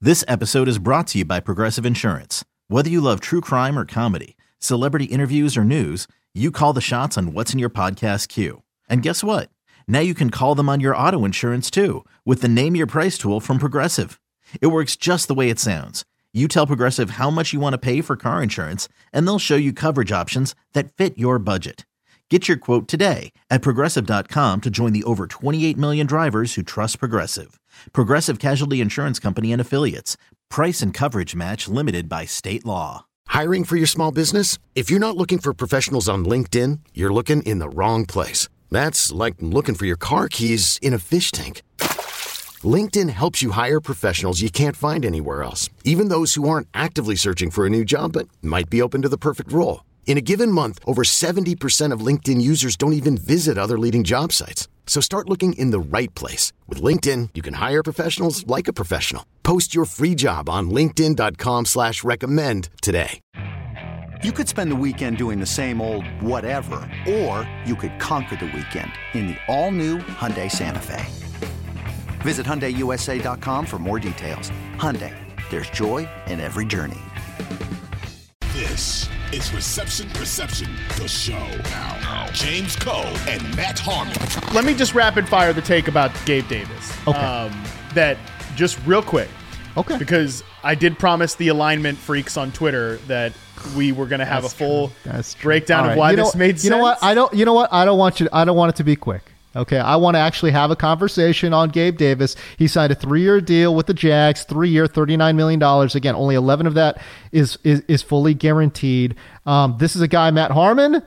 This episode is brought to you by Progressive Insurance. Whether you love true crime or comedy, celebrity interviews or news, you call the shots on what's in your podcast queue. And guess what? Now you can call them on your auto insurance too with the Name Your Price tool from Progressive. It works just the way it sounds. You tell Progressive how much you want to pay for car insurance, and they'll show you coverage options that fit your budget. Get your quote today at Progressive.com to join the over 28 million drivers who trust Progressive. Progressive Casualty Insurance Company and Affiliates. Price and coverage match limited by state law. Hiring for your small business? If you're not looking for professionals on LinkedIn, you're looking in the wrong place. That's like looking for your car keys in a fish tank. LinkedIn helps you hire professionals you can't find anywhere else, even those who aren't actively searching for a new job but might be open to the perfect role. In a given month, over 70% of LinkedIn users don't even visit other leading job sites. So start looking in the right place. With LinkedIn, you can hire professionals like a professional. Post your free job on linkedin.com/recommend today. You could spend the weekend doing the same old whatever, or you could conquer the weekend in the all-new Hyundai Santa Fe. Visit HyundaiUSA.com for more details. Hyundai, there's joy in every journey. This is Reception Perception, the show. Now, James Cole and Matt Harmon. Let me just rapid fire the take about Gabe Davis. Okay. That just real quick. Okay. Because I did promise the alignment freaks on Twitter that we were going to have a full breakdown of why this made sense. You know what? I don't want it to be quick. Okay, I want to actually have a conversation on Gabe Davis. He signed a 3-year deal with the Jags, 3-year, $39 million. Again, only 11 of that is fully guaranteed. This is a guy, Matt Harmon,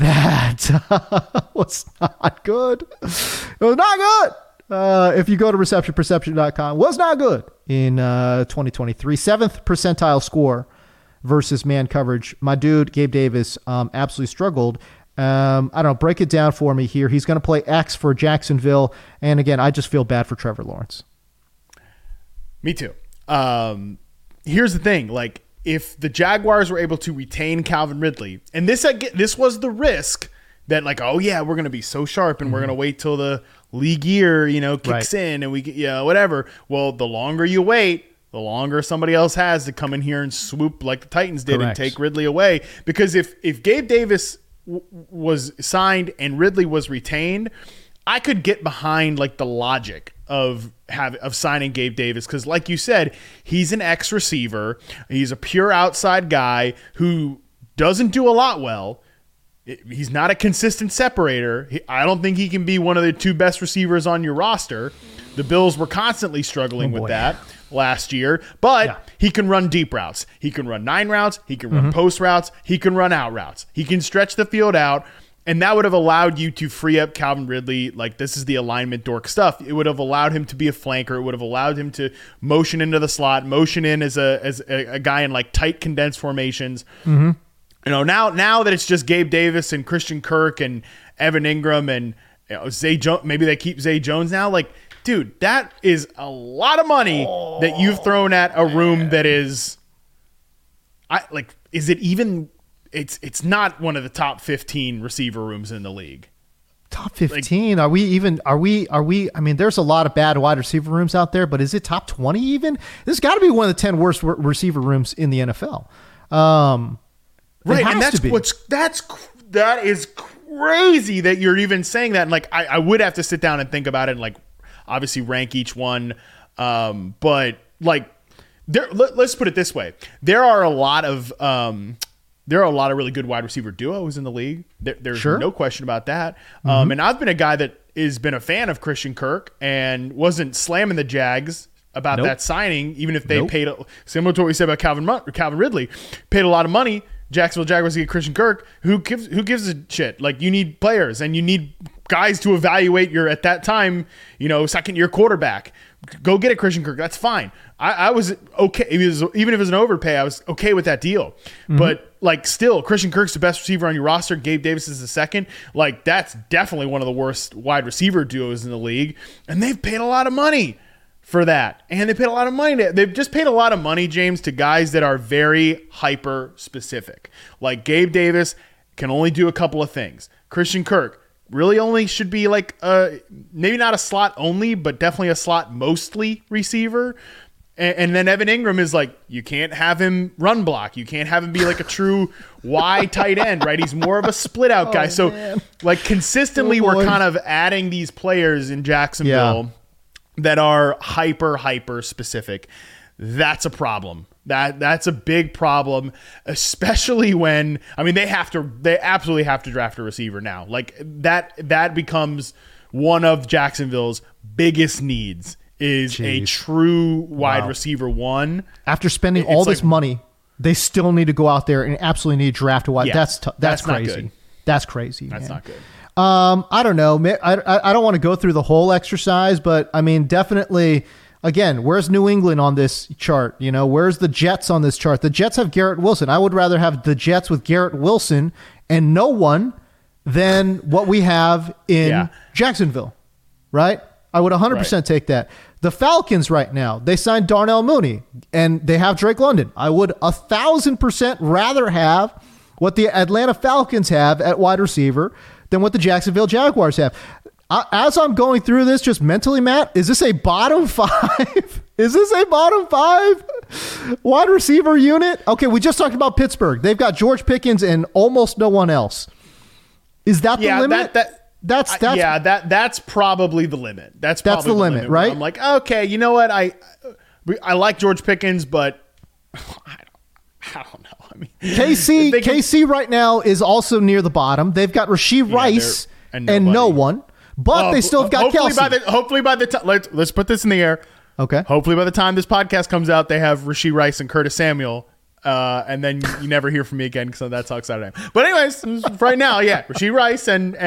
that was not good. It was not good. If you go to receptionperception.com, was not good in 2023. 7th percentile score versus man coverage. My dude, Gabe Davis, absolutely struggled. I don't know, break it down for me here. He's going to play X for Jacksonville. And again, I just feel bad for Trevor Lawrence. Me too. Here's the thing. Like, if the Jaguars were able to retain Calvin Ridley, and this was the risk that, like, oh yeah, we're going to be so sharp and we're going to wait till the league year, kicks in and we get, whatever. Well, the longer you wait, the longer somebody else has to come in here and swoop like the Titans did and take Ridley away. Because if Gabe Davis was signed and Ridley was retained, I could get behind like the logic of signing Gabe Davis, because like you said, he's an X receiver. He's a pure outside guy who doesn't do a lot well. He's not a consistent separator. I don't think he can be one of the 2 best receivers on your roster. The Bills were constantly struggling with that last year, but he can run deep routes. He can run 9 routes. He can run post routes. He can run out routes. He can stretch the field out, and that would have allowed you to free up Calvin Ridley. Like, this is the alignment dork stuff. It would have allowed him to be a flanker. It would have allowed him to motion into the slot, motion in as a guy in like tight condensed formations. Now that it's just Gabe Davis and Christian Kirk and Evan Ingram and Zay Jones, maybe they keep Zay Jones now. Like, dude, that is a lot of money that you've thrown at a room that is, is it even? It's not one of the top 15 receiver rooms in the league. Top 15? Are we? I mean, there's a lot of bad wide receiver rooms out there, but is it top 20 even? This has got to be one of the 10 worst receiver rooms in the NFL. Right, and that is crazy that you're even saying that. And like, I would have to sit down and think about it and like obviously rank each one. But like, let's put it this way: there are a lot of really good wide receiver duos in the league. There's no question about that. And I've been a guy that has been a fan of Christian Kirk and wasn't slamming the Jags about that signing, even if they paid, similar to what we said about Calvin Ridley, paid a lot of money. Jacksonville Jaguars get Christian Kirk. Who gives a shit? Like, you need players and you need guys to evaluate your, at that time, second year quarterback. Go get a Christian Kirk. That's fine. I was okay. Even if it was an overpay, I was okay with that deal. But like, still, Christian Kirk's the best receiver on your roster. Gabe Davis is the second. Like, that's definitely one of the worst wide receiver duos in the league. And they've paid a lot of money for that. And they paid a lot of money. They've just paid a lot of money, James, to guys that are very hyper specific. Like, Gabe Davis can only do a couple of things. Christian Kirk really only should be like maybe not a slot only, but definitely a slot mostly receiver. And then Evan Ingram is like, you can't have him run block. You can't have him be like a true Y tight end, right? He's more of a split out guy. So like consistently we're kind of adding these players in Jacksonville that are hyper specific. That's a problem. That's a big problem, especially when, I mean, they absolutely have to draft a receiver now. Like that becomes one of Jacksonville's biggest needs is a true wide receiver one. After spending all this money, they still need to go out there and absolutely need to draft a wide. Yeah, that's crazy. Not good. That's crazy. That's man. not good. I don't know. I don't want to go through the whole exercise, but I mean, definitely. Again, where's New England on this chart? You know, where's the Jets on this chart? The Jets have Garrett Wilson. I would rather have the Jets with Garrett Wilson and no one than what we have in Jacksonville, right? I would 100% take that. The Falcons right now, they signed Darnell Mooney and they have Drake London. I would 1,000% rather have what the Atlanta Falcons have at wide receiver than what the Jacksonville Jaguars have. As I'm going through this just mentally, Matt, is this a bottom 5? Is this a bottom 5 wide receiver unit? Okay, we just talked about Pittsburgh. They've got George Pickens and almost no one else. Is that the limit? That's probably the limit. That's the limit, right? I'm like, okay, you know what? I like George Pickens, but I don't know. I mean, KC right now is also near the bottom. They've got Rashee Rice and no one. But they still have got Kelsey. Hopefully by the time, let's put this in the air. Okay. Hopefully by the time this podcast comes out, they have Rashee Rice and Curtis Samuel, and then you never hear from me again because that's how excited I am. But anyways, right now, Rashee Rice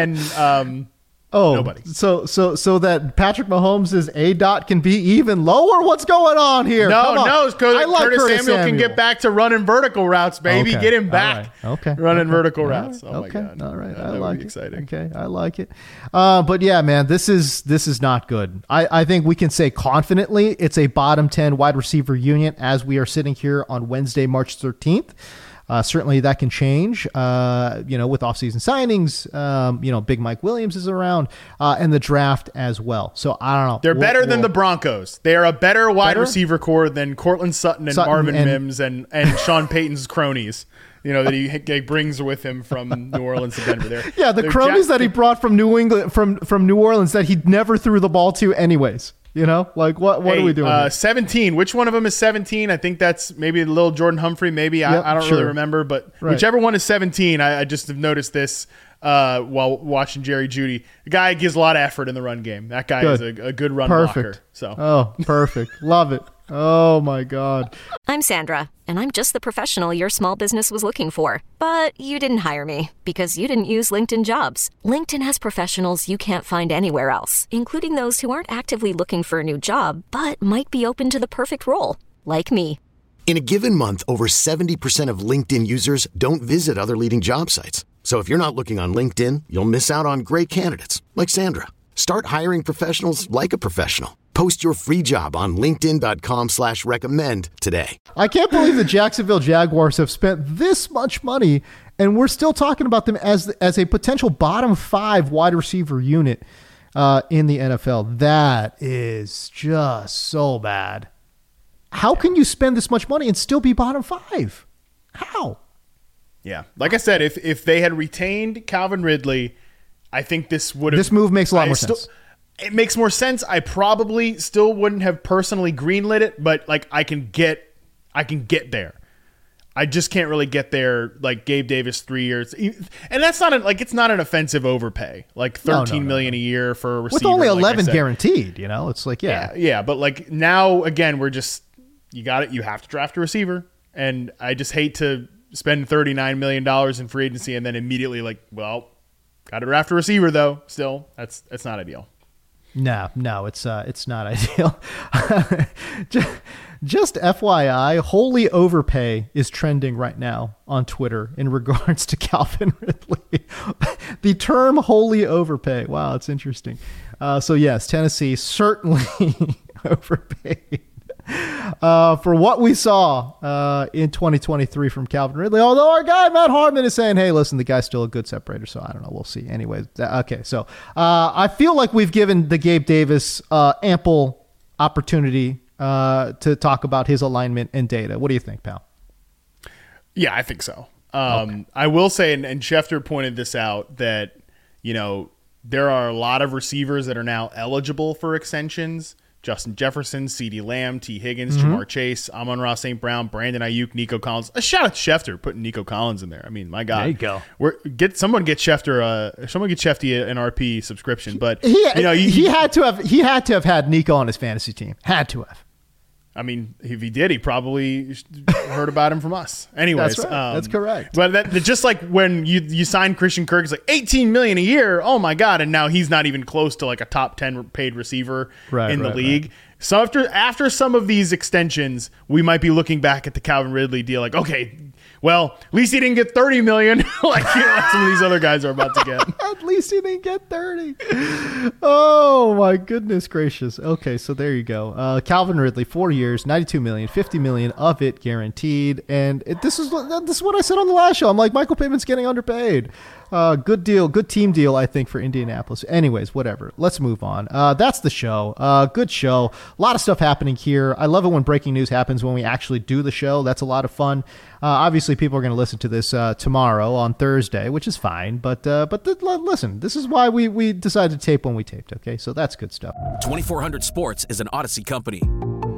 and nobody. So that Patrick Mahomes' A-dot can be even lower? What's going on here? No, Curtis Samuel can get back to running vertical routes, baby. Okay. Get him back. Right. Okay. Running vertical routes. Right. Oh my God. All right. That I like it. Exciting. Okay. I like it. But yeah, man, this is not good. I think we can say confidently it's a bottom 10 wide receiver unit as we are sitting here on Wednesday, March 13th. Certainly that can change, with offseason signings. Big Mike Williams is around and the draft as well. So I don't know. They're better than the Broncos. They are a better wide receiver core than Cortland Sutton and Marvin Mims and Sean Payton's cronies. That he brings with him from New Orleans to Denver. The cronies that he brought from New England, from New Orleans that he never threw the ball to anyways. What are we doing? 17. Which one of them is 17? I think that's maybe a little Jordan Humphrey. Maybe I don't really remember, but whichever one is 17. I just have noticed this while watching Jerry Jeudy. The guy gives a lot of effort in the run game. That guy is a good run blocker. So perfect. Love it. Oh my God. I'm Sandra, and I'm just the professional your small business was looking for. But you didn't hire me because you didn't use LinkedIn Jobs. LinkedIn has professionals you can't find anywhere else, including those who aren't actively looking for a new job, but might be open to the perfect role, like me. In a given month, over 70% of LinkedIn users don't visit other leading job sites. So if you're not looking on LinkedIn, you'll miss out on great candidates like Sandra. Start hiring professionals like a professional. Post your free job on linkedin.com/recommend today. I can't believe the Jacksonville Jaguars have spent this much money and we're still talking about them as a potential bottom 5 wide receiver unit in the NFL. That is just so bad. How can you spend this much money and still be bottom 5? How? Yeah. Like I said, if they had retained Calvin Ridley, I think this would have... This move makes a lot more sense. It makes more sense. I probably still wouldn't have personally greenlit it, but I can get there. I just can't really get there like Gabe Davis 3 years. And that's not it's not an offensive overpay. Like $13 million a year for a receiver. With only 11 guaranteed, it's like, Yeah, but now again, we're just you have to draft a receiver. And I just hate to spend $39 million in free agency and then immediately got to draft a receiver though. Still, that's not ideal. No, it's not ideal. Just FYI, holy overpay is trending right now on Twitter in regards to Calvin Ridley. The term holy overpay. Wow, it's interesting. So yes, Tennessee certainly overpaid for what we saw in 2023 from Calvin Ridley. Although our guy Matt Harmon is saying, hey, listen, the guy's still a good separator. So I don't know. We'll see. Anyways, okay. So I feel like we've given the Gabe Davis ample opportunity to talk about his alignment and data. What do you think, pal? Yeah, I think so. I will say, and Schefter pointed this out, that, there are a lot of receivers that are now eligible for extensions. Justin Jefferson, CeeDee Lamb, T. Higgins, Jamar Chase, Amon-Ra St. Brown, Brandon Ayuk, Nico Collins. A shout out to Schefter putting Nico Collins in there. I mean, my God. There you go. Someone get Schefter an RP subscription. But he had to have had Nico on his fantasy team. Had to have. I mean, if he did, he probably heard about him from us. Anyways, that's right. That's correct. But just like when you sign Christian Kirk, it's like $18 million a year. Oh my God! And now he's not even close to like a top 10 paid receiver in the league. Right. So after some of these extensions, we might be looking back at the Calvin Ridley deal, like, okay, well, at least he didn't get $30 million, like some of these other guys are about to get. At least he didn't get 30. Oh my goodness gracious. Okay, so there you go. Calvin Ridley, 4 years, $92 million, $50 million of it guaranteed, and this is what I said on the last show. I'm like, Michael Pittman's getting underpaid. Good deal, good team deal, I think, for Indianapolis. Anyways, whatever. Let's move on. That's the show. Good show. A lot of stuff happening here. I love it when breaking news happens when we actually do the show. That's a lot of fun. Obviously, people are going to listen to this tomorrow on Thursday, which is fine. But listen, this is why we decided to tape when we taped. Okay, so that's good stuff. 2400 Sports is an Odyssey company.